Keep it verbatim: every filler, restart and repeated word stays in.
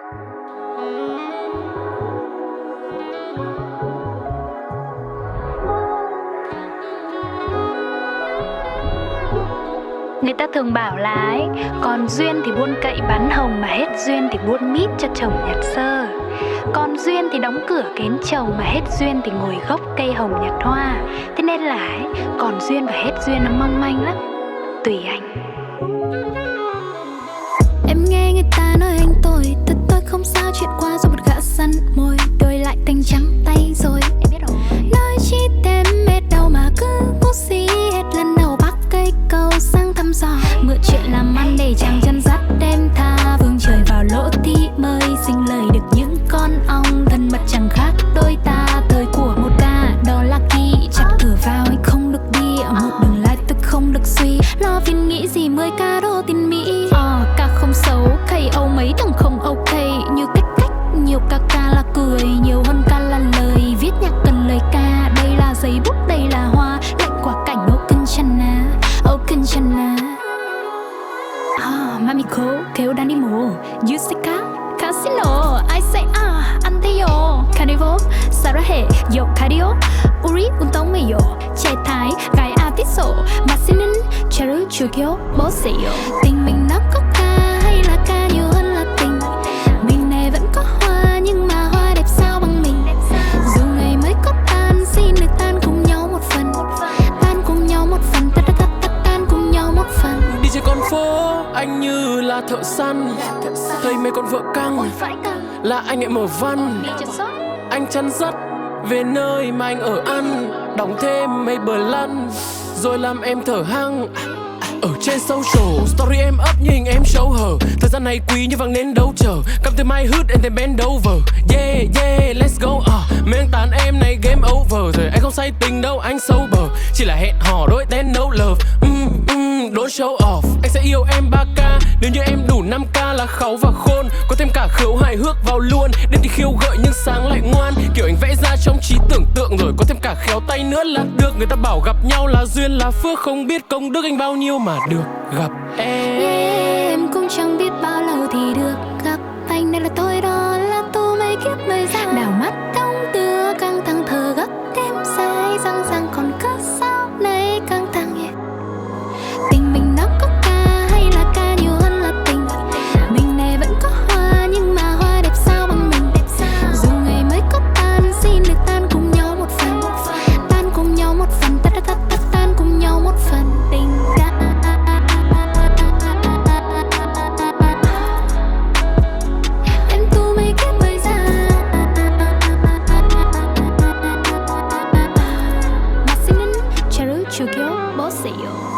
Người ta thường bảo là ấy, còn duyên thì buôn cậy bán hồng, mà hết duyên thì buôn mít cho chồng nhặt sơ. Còn duyên thì đóng cửa kén chồng, mà hết duyên thì ngồi gốc cây hồng nhặt hoa. Thế nên là ấy, còn duyên và hết duyên nó mong manh lắm. Tùy anh. Em nghe người ta nói anh tôi, thật tôi không sao chuyện qua rồi một gã săn môi, đôi lại thành trắng tay rồi. Em biết rồi. Nói chi tem mệt đầu mà cứ bút xí hết lần đầu bắt cây cầu sang thăm dò. Mượn chuyện làm ăn để chàng chân dắt đem tha vương trời vào lỗ tí mới sinh lời được những con ong thân mật chẳng khác đôi ta. Thời của một ca đó là kỳ chắc cửa vào anh không được đi một đường lại tức không được suy lo phiền nghĩ gì mười ca đô tiền Mỹ. Ờ ca không xấu thầy Âu mấy thằng không ok như cách cách nhiều ca ca là cười nhiều hơn ca là lời viết nhạc cần lời ca. Đây là giấy bút đây là hoa lạnh quả cảnh Okanchana Okanchana. Ah, Mamiko kêu Danimo Yusika Casino I say ah Anteyo Carnival Sarahe Yo Cario Uri Untomeyo Trẻ Thái Gái Atiso Masinin Cheru Chukyo Boseyo. Tình mình nó có ca hay là ca nhiều hơn là tình. Mình này vẫn có hoa nhưng mà hoa đẹp sao bằng mình. Dù ngày mới có tan xin được tan cùng nhau một phần. Tan cùng nhau một phần ta ta ta ta tan cùng nhau một phần. Đi trên con phố anh như là thợ săn, thấy mấy con vợ căng là anh lại mở văn. Anh chăn dắt về nơi mà anh ở ăn, đóng thêm mấy bờ lăn rồi làm em thở hăng. Ở trên social story em up như hình em show hở. Thời gian này quý như vàng nến đâu chờ. Come to my hood and then bend over. Yeah yeah let's go. uh. Mấy anh tán em này game over rồi. Anh không say tình đâu anh sober. Chỉ là hẹn hò đôi tên no love. mm, mm, Don't show off. Anh sẽ yêu em ba ca nếu như em đủ năm ca là kháu và khôn. Có thêm cả khiếu hài hước vào luôn. Đêm thì khiêu gợi nhưng sáng lại ngoan. Kiểu anh vẽ ra trong trí tưởng tượng rồi. Có thêm cả khéo tay nữa là được. Người ta bảo gặp nhau là duyên là phước. Không biết công đức anh bao nhiêu mà được gặp em. Yeah, em cũng chẳng biết bao lâu thì được gặp anh. Đây là tôi đó là tu mấy kiếp mới ra. Đảo mắt đông đưa căng thẳng thở gấp đêm dài răng răng còn cớ sao này căng thẳng yeah. Tình mình nó có ca hay là ca nhiều hơn là tình. Mình này vẫn có hoa nhưng mà hoa đẹp sao bằng mình. Dù ngày mới có tan xin được tan cùng nhau một phần. Tan cùng nhau một phần ta ta ta ta tan cùng nhau một phần tình đã. Em tu mấy kiếp mới ra. Masinin Cheru Chukyo Boseyo.